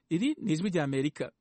Iri ni ijwi rya Amerika.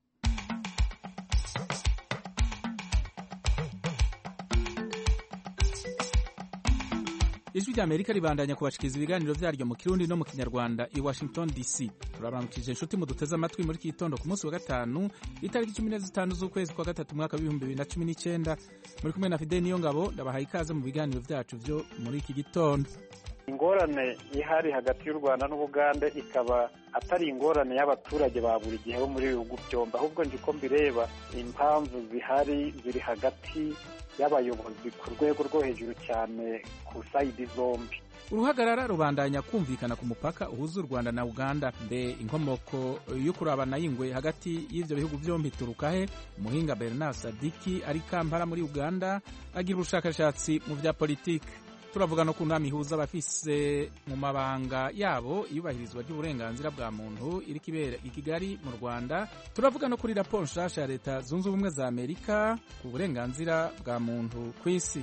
Ijwi rya Amerika ribandanya kubashikiriza ibiganiro vyaryo mu Kirundi no mu Kinyarwanda i Washington DC. Turabaramukije inshuti muduteze amatwi muri iki gitondo ku munsi wa gatanu itariki 15 z'ukwezi kwa gatatu mwaka wa 2019. Muri kumwe na Fidel Niyongabo ndabahaye ikaze mu biganiro vyacu vyo muri iki gitondo. Ingorane ihari hagati y'u Rwanda n'Ubugande ikaba atari ingorane y'abaturage ba buri gihe bo muri bihugu byombi, ahubwo ndiko mbireba impamvu zihari ziri hagati y'abayobozi ku rwego rwo hejuru cyane ku sayidi zombi. Uruhagarara rubandanya kumvikana ku mupaka uhuza u Rwanda na Uganda. Mbe inkomoko yo kurabana y'ingwe hagati y'ivyo bihugu vyombi turukahe? Umuhinga Bernard Sadiki ari Kampala muri Uganda agira ubushakashatsi mu vya politike. Turavuga no kunama ihuza abafise mu mabanga yabo iyubahirizwa ry'uburenganzira bwa muntu iri kibera i Kigali mu Rwanda. Turavuga no kuri raporo nshasha ya Leta Zunze Ubumwe za Amerika ku burenganzira bwa muntu ku isi.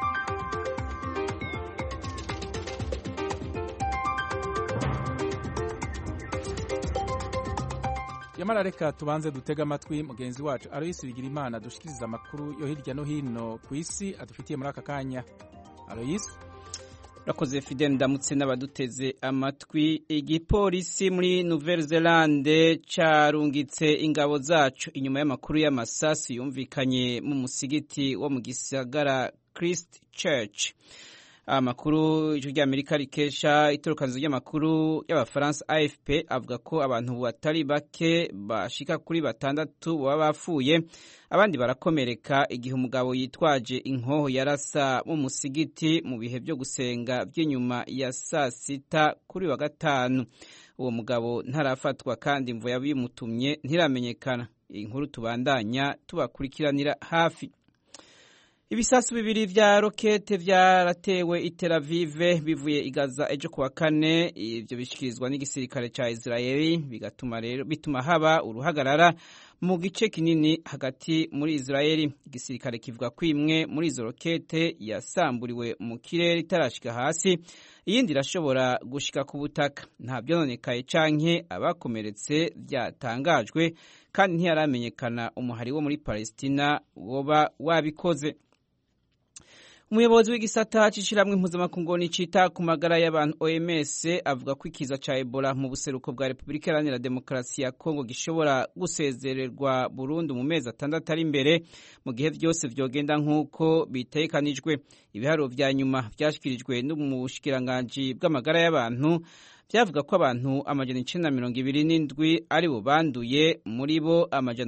Yamara reka tubanze dutega amatwi mugenzi wacu Aloysi Bigirimana dushikiriza amakuru yo hirya no hino ku isi adufitiye muri aka kanya. Aloysi, urakoze Fidel, ndamutse n'abaduteze amatwi. Igipolisi muri Nouvelle-Zélande carungitse ingabo zacu inyuma y'amakuru y'amasasu yumvikanye mu musigiti wo mu gisagara Christchurch. Amakuru ijwi rya Amerika rikesha itorokanizo ry'amakuru y'Abafaransa AFP avuga ko abantu batari bake bashika kuri 6 baba bapfuye, abandi barakomereka igihe umugabo yitwaje inkoho yarasa mu musigiti mu bihe byo gusenga by'inyuma ya saa sita kuri wa gatanu. Uwo mugabo ntarafatwa kandi imvo yabimutumye ntiramenyekana. Inkuru tubandanya tubakurikiranira hafi. Ibisasu bibiri vya rokete vyaratewe i Tel Aviv bivuye i Gaza ejo kuwa kane. Ivyo bishikirizwa n'igisirikare ca Israeli bituma haba uruhagarara mu gice kinini hagati muri Israeli. Igisirikare kivuga ko imwe muri izo rokete yasamburiwe mu kirere itarashika hasi, iyindi irashobora gushika ku butaka. Nta vyononekaye canke abakomeretse vyatangajwe, kandi ntiyaramenyekana umuhari wo muri Palestina woba wabikoze. Umuyobozi w'igisata c'ishiramwe mpuzamakungu cita ku magara y'abantu OMS avuga ko ikiza ca Ebola mu buseruko bwa Repubulika Iharanira Demokarasi ya Kongo gishobora gusezererwa burundu mu mezi 6 ari imbere, mu gihe vyose vyogenda nk'uko bitekanijwe. Ibiharuro vya nyuma vyashikirijwe n'umushikiranganji bw'amagara y'abantu vyavuga ko abantu 927 ari bo banduye, muri bo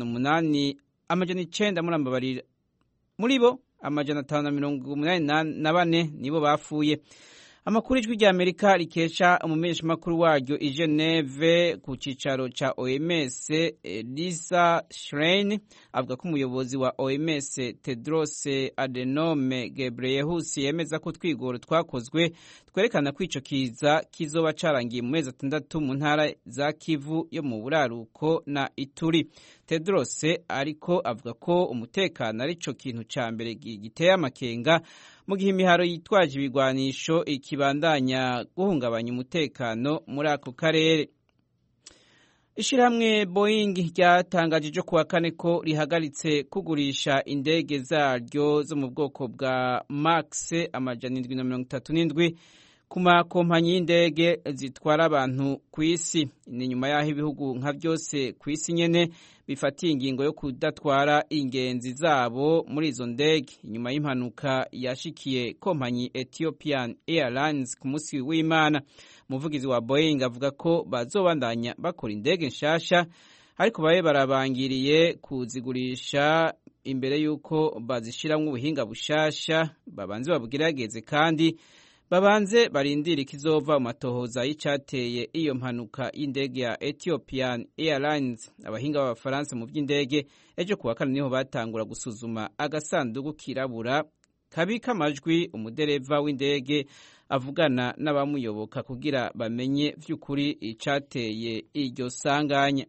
984 muri bo 584 nibo bapfuye. Amakuru ijwi rya Amerika rikesha umumenyeshamakuru waryo i Geneve ku cicaro ca OMS Lisa Schrein avuga ko umuyobozi wa OMS Tedros Adhanom Ghebreyesus yemeza ko twigoro twakozwe twerekana ko ico kiza kizoba carangiye mu mezi 6 mu ntara za Kivu yo mu buraruko na Ituri. Tedros ariko avuga ko umutekano ari co kintu ca mbere giteye amakenga, mu gihe imiharo yitwaje ibigwanisho ikibandanya guhungabanya umutekano muri ako karere. Ishirahamwe Boeing ryatangaje ejo kuwa kane ko rihagaritse kugurisha indege zaryo zo mu bwoko bwa Max 737 ku makompanyi y'indege zitwara abantu ku isi. Ni nyuma y'aho ibihugu nka byose ku isi nyene bifatiye ingingo yo kudatwara ingenzi zabo muri izo ndege inyuma y'impanuka yashikiye kompanyi Ethiopian Airlines ku munsi w'Imana. Umuvugizi wa Boeing avuga ko bazobandanya bakora indege nshasha, ariko babe barabangiriye kuzigurisha imbere y'uko bazishiramwo ubuhinga bushasha. Babanze babugerageze kandi babanze barindira ikizova mu matohoza y'icateye iyo mpanuka y'indege ya Ethiopian Airlines. Abahinga b'Abafaransa mu vy'indege ejo kuwa kane niho batangura gusuzuma agasanduku kirabura kabika amajwi umudereva w'indege avugana n'abamuyoboka kugira bamenye vy'ukuri icateye iryo sanganya.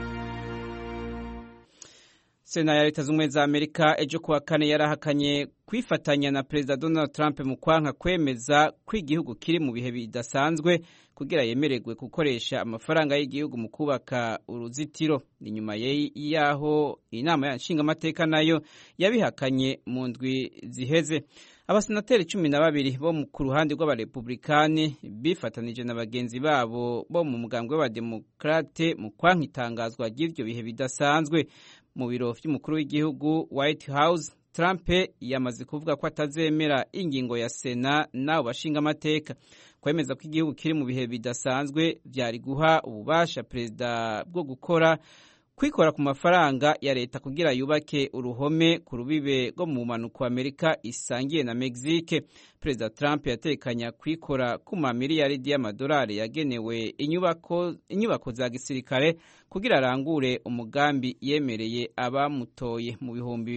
Sena ya Leta Zunze Ubumwe za Amerika ejo kuwa kane yarahakanye kwifatanya na Perezida Donald Trump mu kwanka kwemeza ko igihugu kiri mu bihe bidasanzwe kugira yemererwe gukoresha amafaranga y'igihugu mu kubaka uruzitiro. Ni nyuma y'aho inama nshingamateka nayo yabihakanye mu ndwi ziheze. Abasenateri 12 bo ku ruhande rw'abarepublikani bifatanije na bagenzi babo bo mu mugambwe w'abademokrate mu kwanka itangazwa ry'ivyo bihe bidasanzwe. Mu biro vy'umukuru w'igihugu White House, Trump yamaze kuvuga ko atazemera ingingo ya Sena n'abo bashingamateka. Kwemeza ko igihugu kiri mu bihe bidasanzwe vyari guha ububasha perezida bwo kwikora ku mafaranga ya leta kugira yubake uruhome ku rubibe rwo mu manuko Amerika isangiye na Mexique. Perezida Trump yatekanya kwikora ku mamiliyaridi y'amadolari yagenewe inyubako za gisirikare kugira arangure umugambi yemereye abamutoye mu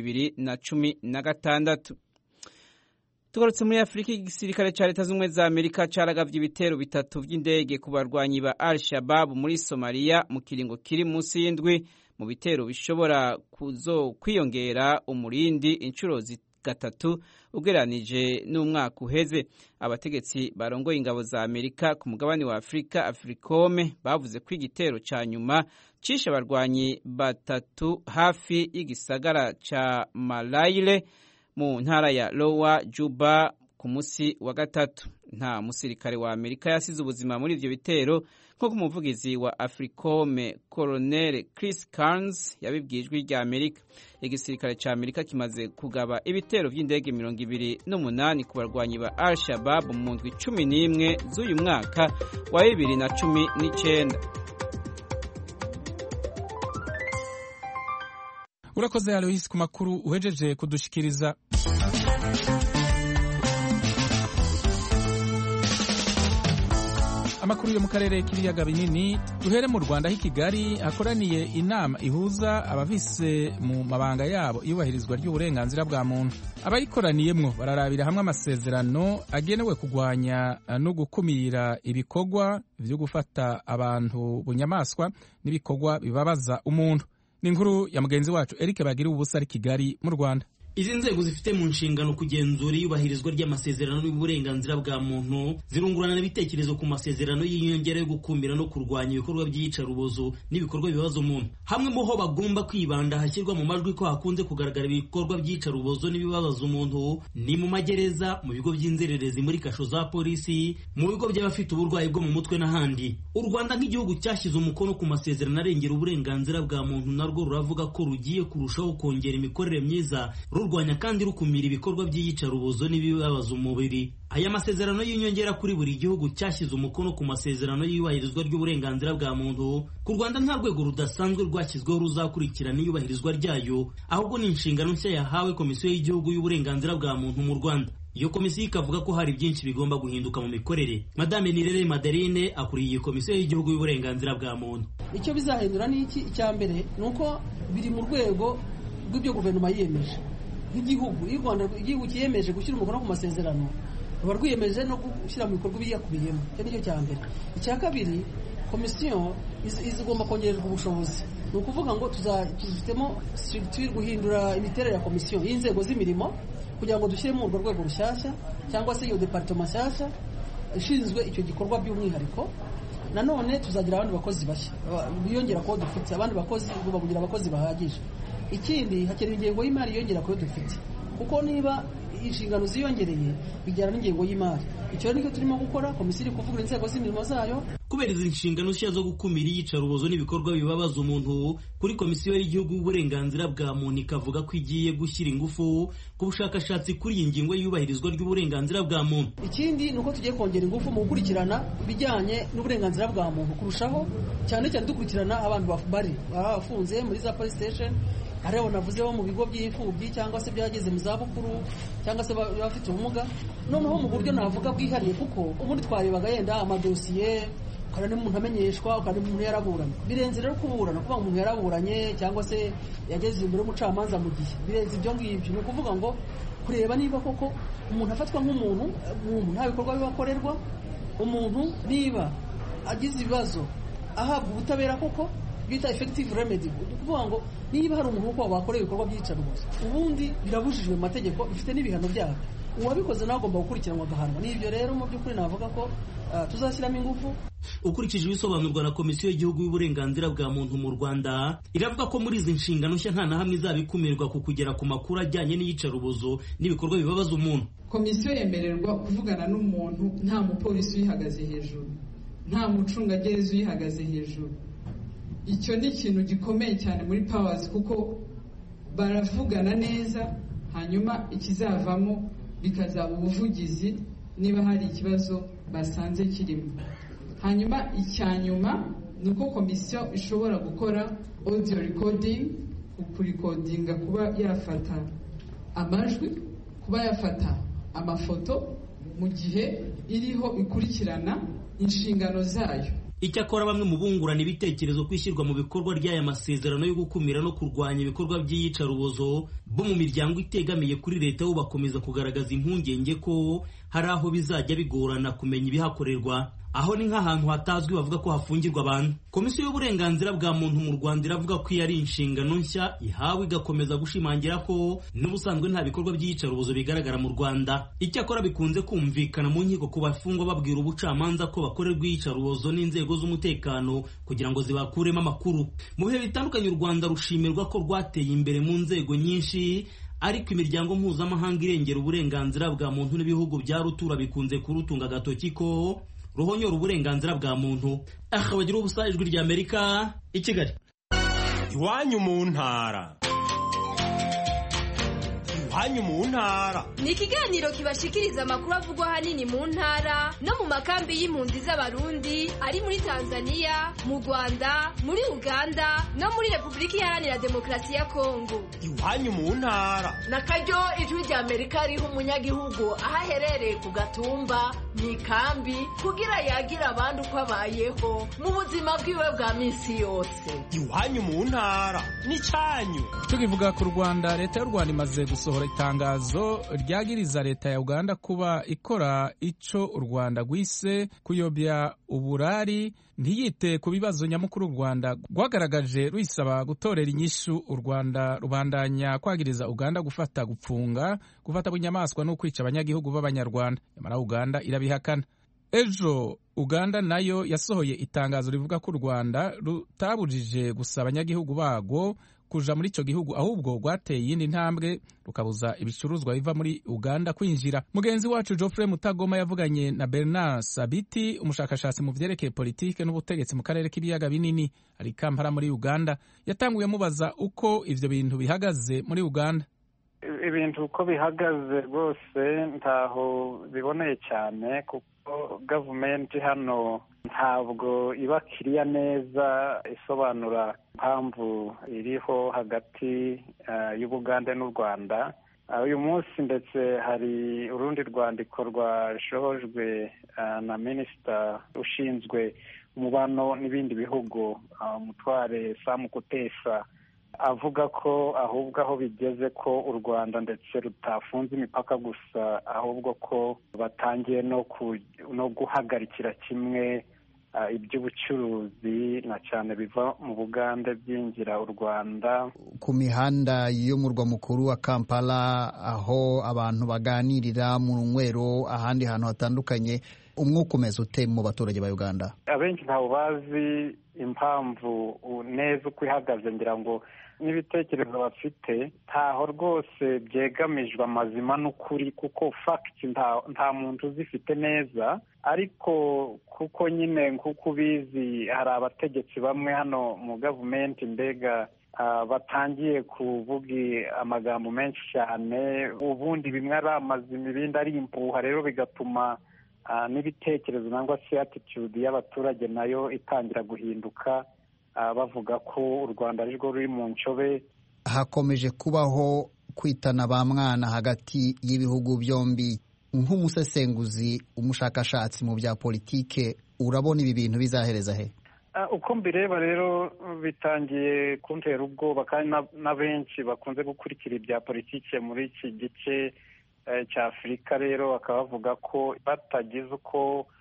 2016. Tugarutse muri Afrika, igisirikare ca Leta z'Ubumwe za Amerika caragavye ibitero bitatu vy'indege ku barwanyi ba Al-Shabaab muri Somalia mu kiringo kiri munsi y'indwi, mu bitero bishobora kwiyongera umurindi incuro gatatu ugereranije n'umwaka uheze. Abategetsi barongoye ingabo za Amerika ku mugabane wa Afrika, Africome, bavuze ko igitero ca nyuma cishe abarwanyi batatu hafi y'igisagara ca Malayle mu ntara ya Lower Juba ku musi wa gatatu. Nta musirikare wa Amerika yasize ubuzima muri ivyo bitero nk'uko umuvugizi wa Africome Colonel Chris Carnes yabibwijwe rya Amerika. Igisirikare ca Amerika kimaze kugaba ibitero vy'indege 28 ku barwanyi ba Al-Shabaab mu ndwi 11 z'uyu mwaka wa 2019. Urakoze Alois ku makuru uhejeje kudushikiriza. Amakuru yo mu karere k'ibiyaga binini, duhere mu Rwanda aho i Kigali hakoraniye inama ihuza abavise mu mabanga yabo iyubahirizwa ry'uburenganzira bwa muntu. Abayikoraniyemwo bararabira hamwe amasezerano agenewe kugwanya no gukumira ibikorwa vyo gufata abantu bunyamaswa n'ibikorwa bibabaza umuntu. Ni inkuru ya mugenzi wacu Eric Bagira ubusa ari Kigali mu Rwanda. Izi nzego zifite mu nshingano kugenzura iyubahirizwa ry'amasezerano y'uburenganzira bwa muntu zirungurana ibitekerezo ku masezerano y'inyongera yo gukumira no kurwanya ibikorwa by'iyicarubozo n'ibikorwa bibaza umuntu. Hamwe mu ho bagomba kwibanda hashyirwa mu majwi ko hakunze kugaragara ibikorwa by'iyicarubozo n'ibibabaza umuntu ni mu magereza, mu bigo by'inzererezi, muri kasho za polisi, mu bigo by'abafite uburwayi bwo mu mutwe n'ahandi. U Rwanda nk'igihugu cyashyize umukono ku masezerano arengera uburenganzira bwa muntu narwo ruravuga ko rugiye kurushaho kongera imikorere myiza rurwanya kandi rukumira ibikorwa by'iyicarubozo n'ibibabaza umubiri. Aya masezerano y'inyongera kuri buri gihugu cyashyize umukono ku masezerano y'iyubahirizwa ry'uburenganzira bwa muntu. Ku Rwanda nta rwego rudasanzwe rwashyizweho ruzakurikirana iyubahirizwa ryayo, ahubwo ni inshingano nshya yahawe Komisiyo y'Igihugu y'Uburenganzira bwa Muntu mu Rwanda. Iyo komisiyo ikavuga ko hari byinshi bigomba guhinduka mu mikorere. Madame Nirere Madeline akuriye iyi Komisiyo y'Igihugu y'Uburenganzira bwa Muntu. Icyo bizahindura ni iki? Icya mbere nuko biri mu rwego rw'ibyo guverinoma yiyemeje. Nk'igihugu, iyo Rwanda igihugu kiyemeje gushyira umukono ku masezerano, ruba rwiyemeje no gushyira mu bikorwa ibiyakubiyemo. Icyo nicyo cya mbere. Icya kabiri, komisiyo izigomba kongererwa ubushobozi. Ni ukuvuga ngo tuzifitemo structure guhindura imiterere ya komisiyo y'inzego z'imirimo kugira ngo dushyiremo urwo rwego rushyashya cyangwa se iyo departement nshyashya ishinzwe icyo gikorwa by'umwihariko. Nanone tuzagira abandi bakozi bashya biyongera ko dufite abandi bakozi kugira abakozi bahagije. Ikindi hakenewe ingengo y'imari yongera ko dufite, kuko niba inshingano ziyongereye bijyana n'ingengo y'imari. Icyo nicyo turimo gukora. Komisiyo iri kuvugura inzego z'imirimo zayo. Kubera izi nshingano nshya zo gukumira iyicarubozo n'ibikorwa bibabaza umuntu, kuri Komisiyo y'Igihugu y'Uburenganzira bwa Muntu ikavuga ko igiye gushyira ingufu ku bushakashatsi kuri iyi ngingo y'iyubahirizwa ry'uburenganzira bwa muntu. Ikindi nuko tugiye kongera ingufu mu gukurikirana ibijyanye n'uburenganzira bwa muntu kurushaho, cyane cyane dukurikirana abantu bari bafunze muri za police station, ariho navuzeho mu bigo by'imfubyi cyangwa se byageze mu zabukuru cyangwa se bafite ubumuga. Noneho mu buryo navuga bwihariye, kuko ubundi twarebaga yenda amadosiye kandi umuntu amenyeshwa kandi umuntu yaraburanye. Birenze rero kuburana, kuvuga umuntu yaraburanye cyangwa se yageze imbere y'umucamanza mu gihe. Birenze ibyo ngibyo. Ni ukuvuga ngo kureba niba koko umuntu afatwa nk'umuntu nta bikorwa bibakorerwa, umuntu niba agize ibibazo ahabwa ubutabera koko, bita effective remedy, kuvuga ngo niba hari umuntu uko wakoreye ibikorwa by'iyicarubozo ubundi birabujijwe mu mategeko, bifite n'ibihano byabo, uwabikoze nawe agomba gukurikiranwa agahanwa. N'ibyo rero mu by'ukuri navuga ko tuzashyiramo ingufu. Ukurikije ibisobanurwa na Komisiyo y'Igihugu y'Uburenganzira bwa Muntu mu Rwanda, iravuga ko muri izi nshingano nshya nta na hamwe izabikumirwa ku kugera ku makuru ajyanye n'iyicarubozo n'ibikorwa bibabaza umuntu. Komisiyo yemererwa kuvugana n'umuntu nta mupolisi uyihagaze hejuru, nta mucungagereza uyihagaze hejuru. Icyo ni ikintu gikomeye cyane muri powers, kuko baravugana neza, hanyuma ikizavamo bikazaba ubuvugizi niba hari ikibazo basanze kirimo. Hanyuma icyanyuma ni uko komisiyo ishobora gukora audio recording, kurikodinga, kuba yafata amajwi, kuba yafata amafoto mu gihe iriho ikurikirana inshingano zayo. Icyakora bamwe mu bungurana ibitekerezo kwishyirwa mu bikorwa ry'aya masezerano yo gukumira no kurwanya ibikorwa by'iyicarubozo bo mu miryango itegamiye kuri leta bo bakomeza kugaragaza impungenge ko hari aho bizajya bigorana kumenya ibihakorerwa, aho ni nk'ahantu hatazwi bavuga ko hafungirwa abantu. Komisiyo y'Uburenganzira bwa Muntu mu Rwanda iravuga ko iyo ari inshingano nshya ihawe, igakomeza gushimangira ko n'ubusanzwe nta bikorwa by'iyicarubozo bigaragara mu Rwanda. Icyakora bikunze kumvikana mu nkiko ku bafungwa babwira ubucamanza ko bakorerwa iyicarubozo n'inzego z'umutekano kugira ngo zibakuremo amakuru. Mu bihe bitandukanye u Rwanda rushimirwa ko rwateye imbere mu nzego nyinshi, ariko imiryango mpuzamahanga irengera uburenganzira bwa muntu n'ibihugu bya rutura bikunze kurutunga agatoki ko ruhonyora uburenganzira bwa muntu. Bagira ubusa, Ijwi ry'Amerika, i Kigali. Iwanyu mu ntara. Iwanyu mu ntara ni ikiganiro kibashikiriza amakuru avugwa ahanini mu ntara no mu makambi y'impunzi z'Abarundi ari muri Tanzania, mu Rwanda, muri Uganda no muri Repubulika Iharanira Demokarasi ya Kongo. Iwanyu mu ntara na karyo Ijwi ry'Amerika riha umunyagihugu aho aherereye ku gatumba, mu ikambi, kugira yagira abandi uko abayeho mu buzima bwiwe bwa minsi yose. Iwanyu mu ntara ni cyanyu. Tukivuga ku Rwanda, leta y'u Rwanda imaze gusohora itangazo ryagiriza leta ya Uganda kuba ikora ico u Rwanda gwise kuyobya uburari, ntiyite ku bibazo nyamukuru u Rwanda rwagaragaje rwisaba gutorera inyishu. U Rwanda rubandanya kwagiriza Uganda gupfunga, gufata bunyamaswa no kwica abanyagihugu b'Abanyarwanda, nyamara Uganda irabihakana. Ejo Uganda nayo yasohoye itangazo rivuga ko u Rwanda rutabujije gusa abanyagihugu bagwo kuja muri ico gihugu, ahubwo rwateye iyindi ntambwe rukabuza ibicuruzwa biva muri Uganda kwinjira. Mugenzi wacu Geoffrey Mutagoma yavuganye na Bernard Sabiti, umushakashatsi mu vyerekeye politike n'ubutegetsi mu karere k'ibiyaga binini, ari Kampala muri Uganda. Yatanguye mubaza uko ivyo bintu bihagaze muri Uganda. Ibintu uko bihagaze rwose ntaho biboneye cyane, kuko gavumenti hano ntabwo iba kiriya neza isobanura impamvu iriho hagati y'Ubugande n'u Rwanda. Uyu munsi ndetse hari urundi rwandiko rwashohojwe na minisita ushinzwe umubano n'ibindi bihugu, Mutware Sam Kutesa, avuga ko ahubwo aho bigeze ko u Rwanda ndetse rutafunze imipaka gusa, ahubwo ko batangiye no guhagarikira kimwe iby'ubucuruzi na cyane biva mu Bugande byinjira u Rwanda. Ku mihanda y'umurwa mukuru wa Kampala, aho abantu baganirira mu nywero, ahandi hantu hatandukanye, umwuka umeze ute mu baturage ba Uganda? Abenshi ntabwo bazi impamvu neza uko ihagaze, ngira ngo n'ibitekerezo bafite ntaho rwose byegamijwe amazima n'ukuri, kuko fact nta muntu uzifite neza. Ariko kuko nyine nk'uko ubizi hari abategetsi bamwe hano mu gavumenti mbega batangiye kuvuga amagambo menshi cyane, ubundi bimwe ari amazima ibindi ari impuha, rero bigatuma n'ibitekerezo nangwa se attitude y'abaturage nayo itangira guhinduka, bavuga ko u Rwanda ari rwo ruri mu ncobe. Hakomeje kubaho kwitana ba mwana hagati y'ibihugu byombi. Nk'umusesenguzi, umushakashatsi mu bya politike, urabona ibi bintu bizahereza he? Uko mbireba rero bitangiye kuntera ubwoba, kandi na benshi bakunze gukurikira ibya politike muri iki gice cya Afurika rero bakaba bavuga ko batagize uko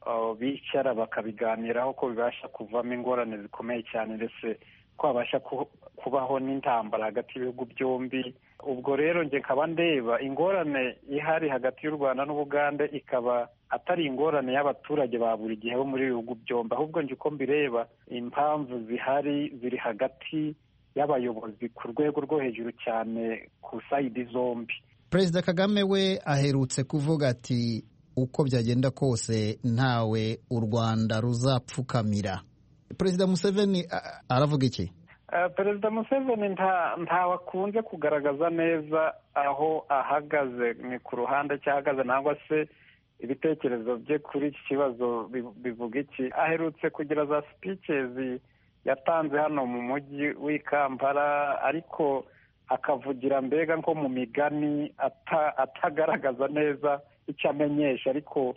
bicara bakabiganiraho ko bibasha kuvamo ingorane zikomeye cyane ndetse ko habasha kubaho n'intambara hagati y'ibihugu byombi. ubwo rero njye nkaba ndeba ingorane ihari hagati y'u Rwanda n'Ubugande ikaba atari ingorane y'abaturage ba buri gihe bo muri bihugu byombi, ahubwo njye uko mbireba impamvu zihari ziri hagati y'abayobozi ku rwego rwo hejuru cyane ku sayidi zombi. Perezida Kagame we aherutse kuvuga ati uko byagenda kose ntawe u Rwanda ruzapfukamira. Perezida Museveni aravuga iki? Perezida Museveni ntawe akunze kugaragaza neza aho ahagaze, ni ku ruhande cyahagaze nangwa se ibitekerezo bye kuri iki kibazo bivuga iki. Aherutse kugira za speeches yatanze hano mu mujyi w'i Kampala, ariko akavugira mbega nko mu migani atagaragaza neza icyo amenyesha, ariko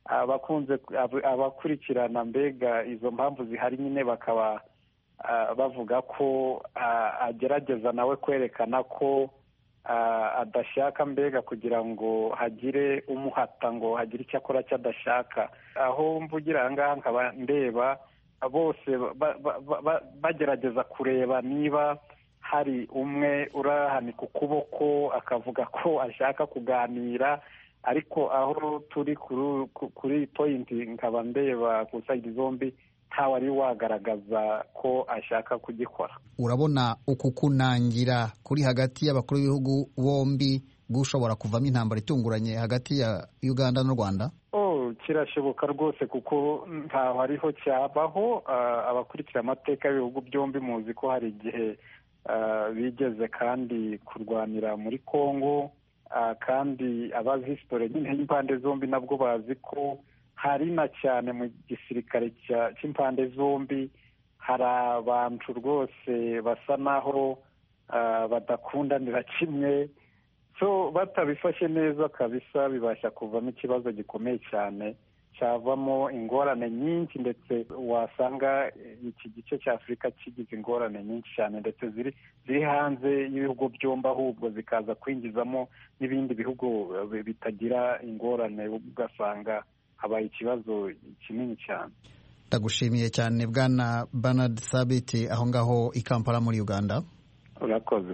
abakurikirana mbega izo mpamvu zihari nyine bakaba bavuga ko agerageza nawe kwerekana ko adashaka mbega kugira ngo hagire umuhata ngo hagire icyo akora cyadashaka. Aho mvugira aha ngaha nkaba ndeba bose bagerageza kureba niba hari umwe urahanika ukuboko akavuga ko ashaka kuganira, ariko aho turi kuri point nkaba ndeba ku side zombi ntawe ari wagaragaza ko ashaka kugikora. Urabona uku kunangira kuri hagati y'abakuru b'ibihugu bombi gushobora kuvamo intambara itunguranye hagati ya Uganda n'u Rwanda? Kirashoboka rwose, kuko ntaho ariho cyabaho. Abakurikira amateka y'ibihugu byombi muzi ko hari igihe bigeze kandi kurwanira muri Congo, kandi abazi history nyine y'impande zombi nabwo bazi ko hari na cyane mu gisirikare cy'impande zombi hari abantu rwose basa naho badakundanira kimwe, so batabifashe neza kabisa bibasha kuvamo ikibazo gikomeye cyane cyavamo ingorane nyinshi, ndetse wasanga iki gice cya Afurika kigize ingorane nyinshi cyane ndetse ziri hanze y'ibihugu byombi, ahubwo zikaza kwinjizamo n'ibindi bihugu bitagira ingorane, ugasanga habaye ikibazo kinini cyane. Ndagushimiye cyane Bwana Bernard Sabiti aho ngaho i Kampala muri Uganda. Urakoze.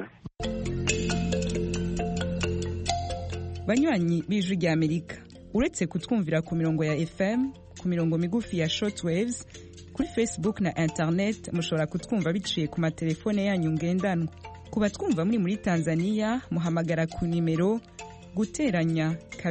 Banywanyi b'Ijwi ry'Amerika, uretse kutwumvira ku mirongo ya FM, ku mirongo migufi ya shortwaves, kuri Facebook na internet mushobora kutwumva biciye ku matelefone yanyu ngendanwa. Ku batwumva muri Tanzania muhamagara ku nimero guteranya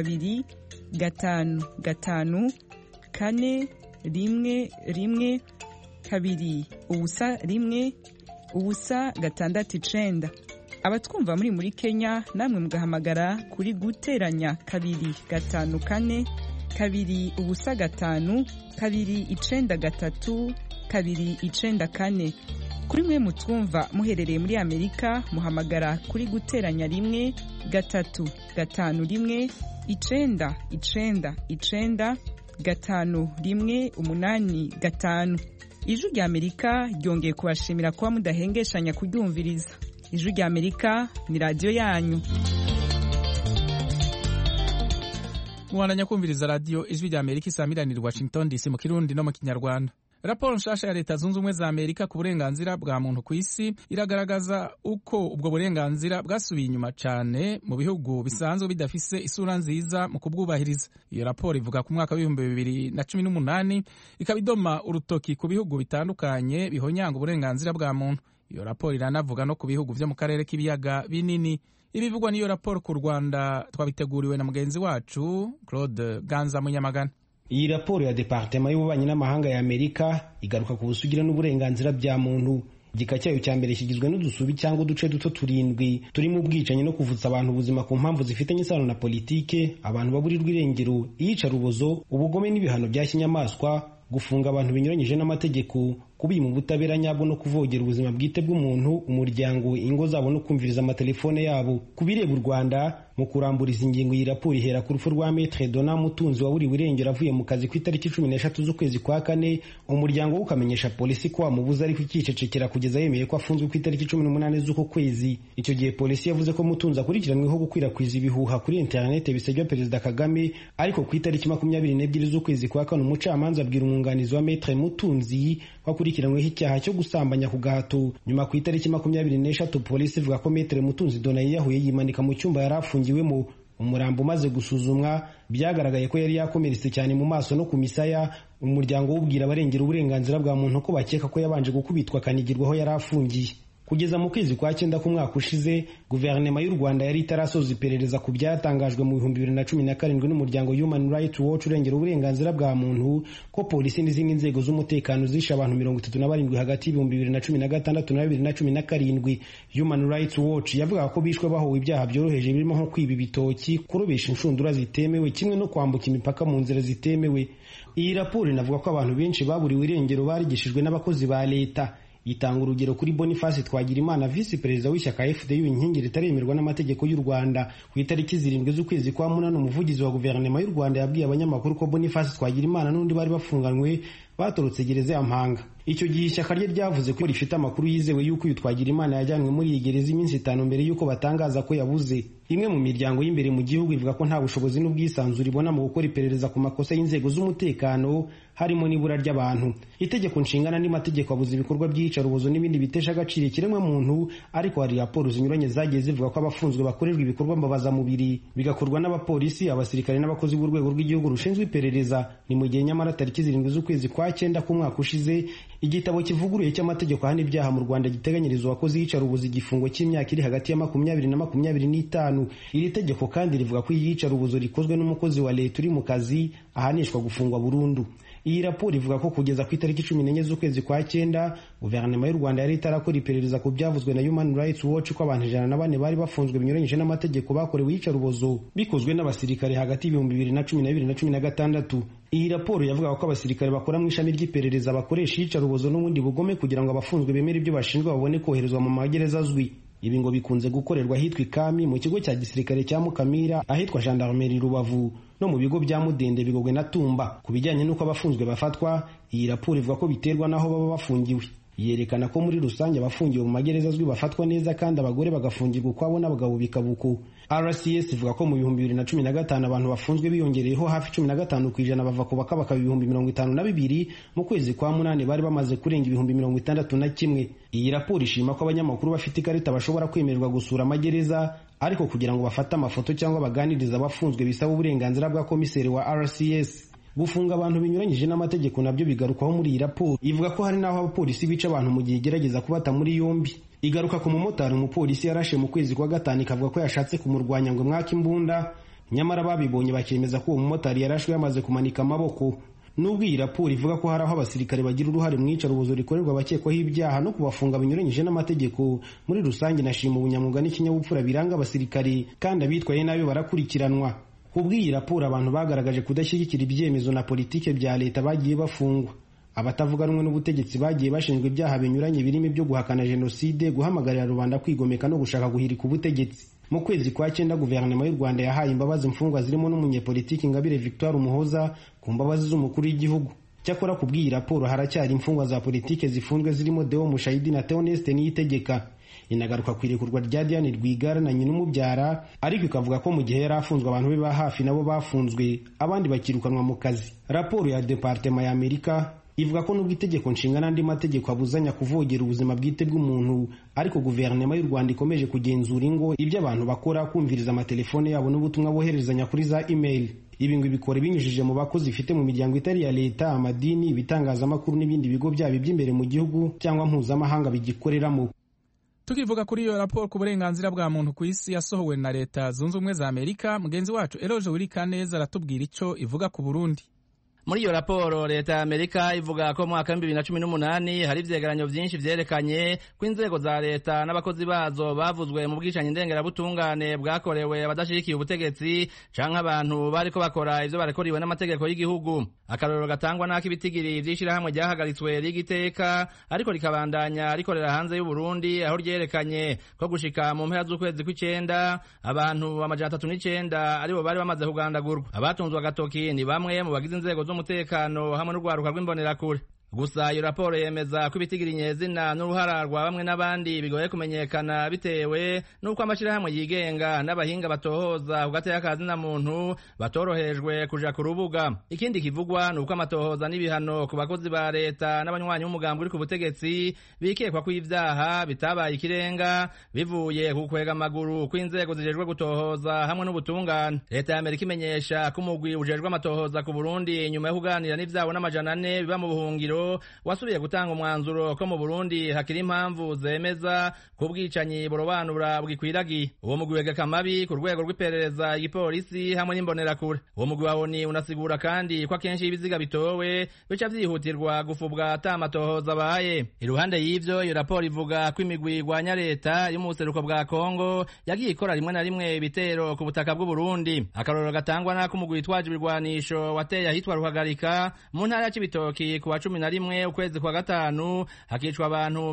2 5 4 1 2 ubusa 1 ubusa 6 abatwumva muri Kenya namwe mugahamagara kuri guteranya 2 5 4 2 ubusa 5 2 9 3 2 9 kuri mwe mutwumva muherereye muri Amerika muhamagara kuri guteranya 1 3 5 1 9 9 9 5 1 8 5. Ijwi ry'Amerika ryongeye kubashimira kuba mudahengeshanya kuryumviriza. Ijwi ry'Amerika ni radio yanyu. Mwananya kumviriza radio Ijwi ry'Amerika isamiranira Washington DC mu Kirundi no mu Kinyarwanda. Raporo nshasha ya Leta Zunze Ubumwe za Amerika ku burenganzira bwa muntu ku isi iragaragaza uko ubwo burenganzira bwasubiye inyuma cyane mu bihugu bisanzwe bidafise isura nziza mu kubwubahiriza. Iyo raporo ivuga ku mwaka wa 2018 ikabidoma urutoki ku bihugu bitandukanye bihonyanga uburenganzira bwa muntu. Iyo raporo iranavuga no ku bihugu byo mu karere k'ibiyaga binini. Ibivugwa n'iyo raporo ku Rwanda twabiteguriwe na mugenzi wacu Claude Ganza Munyamagana. Iyi raporo ya Departement y'Ububanyi n'Amahanga ya Amerika igaruka ku busugira n'uburenganzira bya muntu. Igika cyayo cya mbere kigizwe n'udusubi cyangwa uduce duto 7 turimo ubwicanyi no kuvutsa abantu ubuzima ku mpamvu zifitanye isano na politike, abantu baburirwa irengero, iyicarubozo, ubugome n'ibihano bya kinyamaswa, gufunga abantu binyuranyije n'amategeko, kubima ubutabera nyabwo no kuvogera ubuzima bwite bw'umuntu, umuryango, ingo zabo no kumviriza amatelefone yabo. Ku bireba u Rwanda, mu kuramburiza ingingo iyi raporo ihera ku rupfu rwa Maître Donald Mutunzi waburiwe irengero avuye mu kazi ku itariki 13 z'ukwezi kwa kane, umuryango ukamenyesha polisi ko wamubuza ariko ikicecekera kugeza yemeye ko afunzwe ku itariki 18 z'uko kwezi. Icyo gihe polisi yavuze ko Mutunzi akurikiranweho gukwirakwiza ibihuha kuri internet bisebya Perezida Kagame, ariko ku itariki 22 z'ukwezi kwa kane umucamanza abwira umwunganizi wa Maître Mutunzi wakurikiranweho icyaha cyo gusambanya ku gahato. Nyuma ku itariki 23 polisi ivuga ko Maître Mutunzi Donald yahuye yimanika mu cyumba yari afungiwemo. Umurambo umaze gusuzumwa byagaragaye ko yari yakomeretse cyane mu maso no ku misaya. Umuryango wubwira abarengera uburenganzira bwa muntu ko bakeka ko yabanje gukubitwa akanigirwaho yari afungiye. Kugeza mu kwezi kwa 9 k'umwaka ushize, guverinoma y'u Rwanda yari itarasoza iperereza ku byatangajwe mu 2017 n'umuryango Human Rights Watch urengera uburenganzira bwa muntu ko polisi n'izindi nzego z'umutekano zishe abantu 37 hagati y'2016 na 2017. Human Rights Watch yavuga ko bishwe bahowe ibyaha byoroheje birimo nko kwiba ibitoki, kurobesha inshundura zitemewe, kimwe no kwambuka imipaka mu nzira zitemewe. Iyi raporo inavuga ko abantu benshi baburiwe irengero barigishijwe n'abakozi ba leta. Itanga urugero kuri Boniface Twagirimana, visi perezida w'ishyaka FDU inkingi ritaremerwa n'amategeko y'u Rwanda. Ku itariki 7 z'ukwezi kwa munani, umuvugizi wa guverinoma y'u Rwanda yabwiye abanyamakuru ko Boniface Twagirimana n'undi bari bafunganywe batorotse gereza ya Mpanga. Icyo gihe ishyaka rye ryavuze ko rifite amakuru yizewe y'uko uyu Twagirimana yajyanwe muri iyi gereza iminsi 5 mbere y'uko batangaza ko yabuze. Imwe mu miryango y'imbere mu gihugu ivuga ko nta bushobozi n'ubwisanzure ibona mu gukora iperereza ku makosa y'inzego z'umutekano, harimo n'ibura ry'abantu. Itegeko nshinga n'andi mategeko abuza ibikorwa by'iyicarubozo n'ibindi bitesha agaciro ikiremwa muntu, ariko hari raporo zinyuranye zagiye zivuga ko abafunzwe bakorerwa ibikorwa mbabazamubiri bigakorwa n'abapolisi, abasirikare n'abakozi b'urwego rw'igihugu rushinzwe iperereza. Ni mu gihe nyamara tariki 7 z'ukwezi kwa 9 k'umwaka ushize, igitabo kivuguruye cy'amategeko ahana ibyaha mu Rwanda giteganyirizwa abakozi y'iyicarubozo igifungo cy'imyaka iri hagati ya 20 na 25. Iri tegeko kandi rivuga ko iyicarubozo rikozwe n'umukozi wa leta uri mu kazi ahanishwa gufungwa burundu. Iyi raporo ivuga ko kugeza ku itariki 14 z'ukwezi kwa 9 guverinoma y'u Rwanda yari itarakora iperereza ku byavuzwe na Human Rights Watch ko abantu 104 bari bafunzwe binyuranyije n'amategeko bakorewe iyicarubozo bikozwe n'abasirikare hagati y'ibihumbi 2012 na 2016. Iyi raporo yavuga ko abasirikare bakora mu ishami ry'iperereza bakoresha iyicarubozo n'ubundi bugome kugira ngo abafunzwe bemere ibyo bashinjwa babone koherezwa mu magereza azwi. Ibi ngo bikunze gukorerwa ahitwa Ikami, mu kigo cya gisirikare cya Mukamira, ahitwa Gendarmerie Rubavu, no mu bigo bya Mudende, Bigogwe na Tumba. Ku bijyanye n'uko abafunzwe bafatwa, iyi raporo ivuga ko biterwa n'aho baba bafungiwe. Yerekana ko muri rusange abafungiwe mu magereza azwi bafatwa neza kandi abagore bagafungirwa ukwabo n'abagabo bikabuko. RCS ivuga ko mu 2015 abantu bafunzwe biyongereyeho hafi 15% bava ku bakabaka 52,000 mu kwezi kwa munani bari bamaze kurenga 61,000. Iyi raporo ishima ko abanyamakuru bafite ikarita bashobora kwemererwa gusura amagereza, ariko kugira ngo bafate amafoto cyangwa baganiriza abafunzwe bisaba uburenganzira bwa komiseri wa RCS. Gufunga abantu binyuranyije n'amategeko nabyo bigarukwaho muri iyi raporo. Ivuga ko hari naho abapolisi bica abantu mu gihe igerageza kubata muri yombi. Igaruka ku mumotari umupolisi yarashe mu kwezi kwa 5 ikavuga ko yashatse kumurwanya ngo mwaka imbunda, nyamara babibonye bakemeza ko uwo mumotari yarashwe yamaze kumanika amaboko. Nubwo iyi raporo ivuga ko hari aho abasirikare bagira uruhare mu iyicarubozo rikorerwa abakekwaho ibyaha no kubafunga binyuranyije n'amategeko, muri rusange nashima ubunyamwuga n'ikinyabupfura biranga abasirikare, kandi abitwaye nabi barakurikiranwa. Kubw'iyi raporo abantu bagaragaje kudashyigikira ibyemezo na politike bya leta bagiye bafungwa. Abatavuga rumwe n'ubutegetsi bagiye bashinjwa ibyaha binyuranye birimo ibyo guhakana jenoside, guhamagarira rubanda kwigomeka no gushaka guhirika ubutegetsi. Mu kwezi kwa 9 guverinoma y'u Rwanda yahaye imbabazi imfungwa zirimo n'umunyepolitiki Ingabire Victoire Umuhoza ku mbabazi z'umukuru w'igihugu. Cyakora kubw'iyi raporo haracyari imfungwa za politike zifunzwe zirimo Deo Mushayidi na Theoneste Niyitegeka. Inagaruka ku irekurwa rya Diane Rwigara na nyina umubyara, ariko ikavuga ko mu gihe yari afunzwe abantu be ba hafi nabo bafunzwe, abandi bakirukanwa mu kazi. Raporo ya Departement ya Amerika ivuga ko nubwo itegeko nshinga n'andi mategeko abuzanya kuvogera ubuzima bwite bw'umuntu, ariko guverinoma y'u Rwanda ikomeje kugenzura ingo, ibyo abantu bakora, kumviriza amatelefone yabo n'ubutumwa boherezanya kuri za email. Ibi ngo bikora binyujije mu bakozi ifite mu miryango itari ya leta, amadini, ibitangazamakuru n'ibindi bigo byabo by'imbere mu gihugu cyangwa mpuzamahanga bigikoreramo. Tukivuga kuri iyo raporo ku burenganzira bwa muntu ku isi yasohowe na Leta Zunze Ubumwe za Amerika, mugenzi wacu Eloge Wirikaneza aratubwira icyo ivuga ku Burundi. Muri iyo raporo leta ya Amerika ivuga ko mu mwaka wa 2018 hari ivyegeranyo vyinshi vyerekanye ko inzego za leta n'abakozi bazo bavuzwe mu bwicanyi ndengerabutungane bwakorewe abadashigikiye ubutegetsi canke abantu bariko bakora ivyo barekoriwe n'amategeko y'igihugu. Akarorero gatangwa n'ako ibitigiri vy'ishirahamwe ryahagaritswe rigiteka ariko rikabandanya rikorera hanze y'u Burundi, aho ryerekanye ko gushika mu mpera z'ukwezi kw'icenda abantu 309 aribo bari bamaze kugandagurwa. Abatunzwe agatoki ni bamwe mu bagize inzego z'umutekano hamwe n'urwaruka rw'imbonerakure. Gusa iyo raporo yemeza ko ibitigiri nyezina n'uruhara rwa bamwe n'abandi bigoye kumenyekana bitewe n'uko amashirahamwe yigenga n'abahinga batohoza ku gateka ka zina muntu batorohejwe kuja ku rubuga. Ikindi kivugwa ni uko amatohoza n'ibihano ku bakozi ba leta n'abanywanyi b'umugambi uri ku butegetsi bikekwa ko ivyaha bitabaye ikirenga bivuye ku kwega amaguru kw'inzego zijejwe gutohoza hamwe n'ubutungane. Leta ya Amerika imenyesha ko umugwi ujejwe amatohoza ku Burundi nyuma yo kuganira n'ivyabo n'amajana 4 biba mu buhungiro wasubiye gutanga umwanzuro ko mu Burundi hakiri impamvu zemeza ko ubwicanyi burobanura bwikwiragiye. Uwo mugwi wegeka amabi ku rwego rw'iperereza igipolisi hamwe n'imbonerakure. Uwo mugwi waboni unasigura kandi ko akenshi ibiziga bitowe bica vyihutirwa gufubwa ata amatohoza abaye. Iruhande y'ivyo iyo raporo ivuga ko imigwi igwanya leta yo mu buseruko bwa Kongo yagiye ikora rimwe na rimwe ibitero ku butaka bw'u Burundi. Akarorero gatangwa n'ako umugwi witwaje ibirwanisho wateye ahitwa Ruhagarika mu ntara ya Cibitoki ku wa 11 ukwezi kwa gatanu hakicwa abantu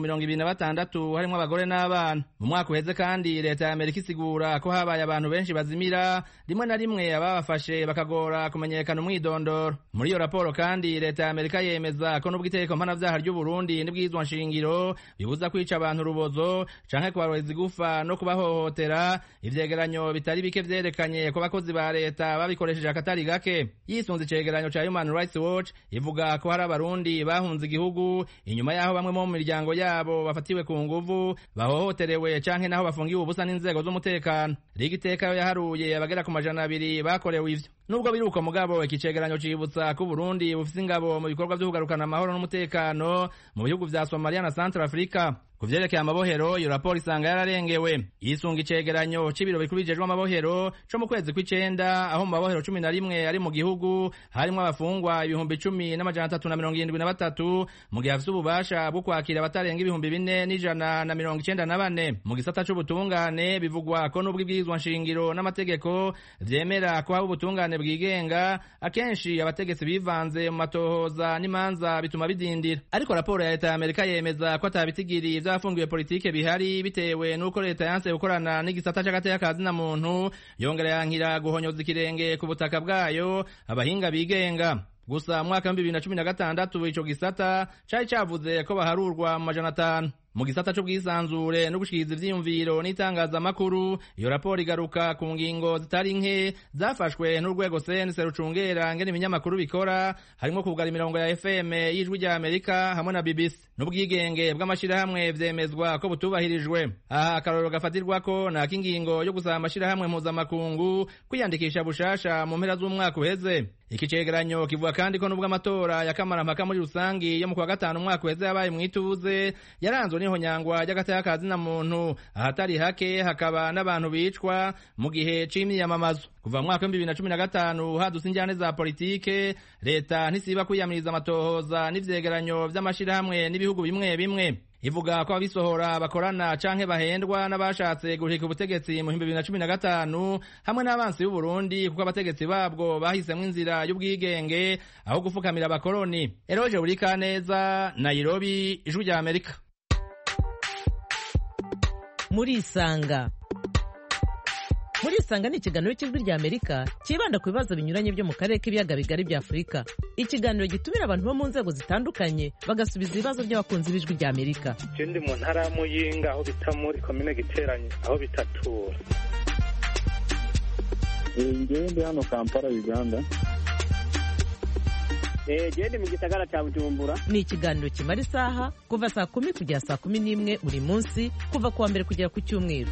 26 harimwo abagore n'abana. Mu mwaka uheze kandi leta ya Amerika isigura ko habaye abantu benshi bazimira, rimwe na rimwe ababafashe bakagora kumenyekana umwidondoro. Muri iyo raporo kandi leta ya Amerika yemeza ko n'ubwo itegeko mpanavyaha ry'u Burundi n'ibwirizwa nshingiro bibuza kwica abantu urubozo canke kubaroheza igufa no kubahohotera, ivyegeranyo bitari bike vyerekanye ko abakozi ba leta babikoresheje akatari gake. Yisunze icegeranyo ca Human Rights Watch ivuga ko hari abarundi bahunze igihugu inyuma yaho bamwe mu miryango yabo bafatiwe ku nguvu, bahohoterewe canke naho bafungiwe ubusa n'inzego z'umutekano. Rigiteka yo yaharuye abagera ku majana 200 bakorewe ivyo. Nubwo biruko mugabo ikicegeranyo cibutsa ko Burundi bufise ingabo mu bikorwa vyo kugarukana amahoro n'umutekano mu bihugu vya Somalia na Central Africa. Kuvyerekeye amabohero iyo raporo isanga yararengewe. Yisunga icegeranyo c'ibiro bikuru bijejwe amabohero co mu kwezi kw'icenda, aho mu mabohero 11 ari mu gihugu harimwo abafungwa 10,373 mu gihe afise ububasha bwo kwakira abatarenga 4,194. Mu gisata c'ubutungane bivugwa ko n'ubwo ibwirizwa nshingiro n'amategeko vyemera ko haba ubutungane bwigenga, akenshi abategetsi bivanze mu matohoza n'imanza bituma bidindira. Ariko raporo ya leta ya Amerika yemeza ko atabitigiri afungiwe politike bihari bitewe nuko leta yanse gukorana n'igisata c'agateka ka zina muntu, yongera yankira guhonyoza ikirenge ku butaka bwayo abahinga bigenga. Gusa mwaka wa 2016 ico gisata cari cavuze ko baharurwa mu majana 5. Mu gisata c'ubwisanzure no gushikiriza ivyiyumviro n'itangazamakuru, iyo raporo igaruka ku ngingo zitari nke zafashwe n'urwego CNC rucungera ngene ibinyamakuru bikora, harimo kugara imirongo ya FM y'ijwi rya Amerika hamwe na BBC. N'ubwigenge bw'amashirahamwe vyemezwa ko butubahirijwe. Aha akarorero gafatirwako na kingingo yo gusaba amashirahamwe mpuzamakungu kwiyandikisha bushasha mu mpera z'umwaka uheze. Iki cegeranyo kivuga kandi ko nubwo amatora ya kamarampaka muri rusangi yo mu kwa gatanu umwaka uheze yabaye mwituze, yaranzwe niho nyangwa y'agateka ka zina muntu, ahatari hake hakaba n'abantu bicwa mu gihe c'imyiyamamazo. Kuva mu mwaka wa 2015 hadutse injyane za politike, leta ntisiba kwiyamiriza amatohoza n'ivyegeranyo vy'amashirahamwe n'ibihugu bimwe bimwe. Ivuga ko abisohora bakorana canke bahendwa n'abashatse guhirika ubutegetsi mu 2015 hamwe n'abansi b'u Burundi, kuko abategetsi babwo bahisemwe inzira y'ubwigenge aho gufukamira abakoroni. Eroje Burikaneza, Nairobi, Ijwi rya Amerika. Muri Isanga ni ikiganiro cy'Ijwi rya Amerika kibanda ku bibazo binyuranye byo mu karere k'ibiyaga bigari bya Afurika. Ikiganiro gitumira abantu bo mu nzego zitandukanye bagasubiza ibibazo by'abakunzi b'Ijwi rya Amerika. Ndi mu ntara ya Muyinga aho bita muri komine Giteranye aho bitatura. Ndi hano Kampala, Uganda. Ndi mu gisagara cya Bujumbura. Ni ikiganiro kimara isaha kuva saa 10 kugera saa 11 buri munsi, kuva kuwa mbere kugera ku cyumweru.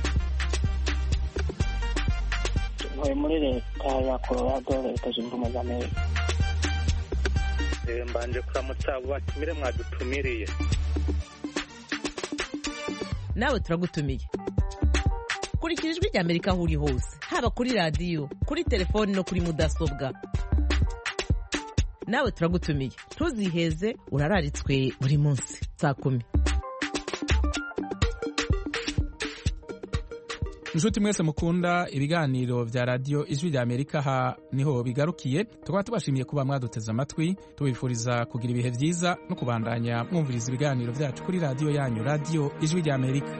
Muri leta ya Colorado, Leta Zunze Ubumwe za Amerika. Mbanje kuramutsa batumire mwadutumiriye. Nawe turagutumiye. Kurikira Ijwi rya Amerika aho uri hose, haba kuri radio, kuri telefoni no kuri mudasobwa. nawe turagutumiye ntuziheze, urararitswe buri munsi saa 10. inshuti mwese mukunda ibiganiro vya radiyo ijwi rya Amerika, aha niho bigarukiye. tukaba tubashimiye kuba mwaduteze amatwi, tubifuriza kugira ibihe vyiza no kubandanya mwumviriza ibiganiro vyacu kuri radiyo yanyu, radiyo ijwi rya Amerika.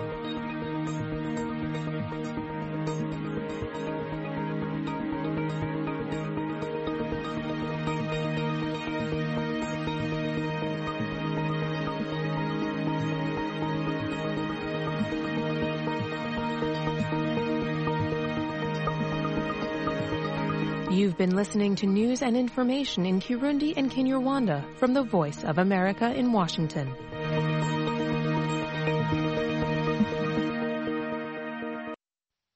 You've been listening to news and information in Kirundi and Kinyarwanda from the Voice of America in Washington.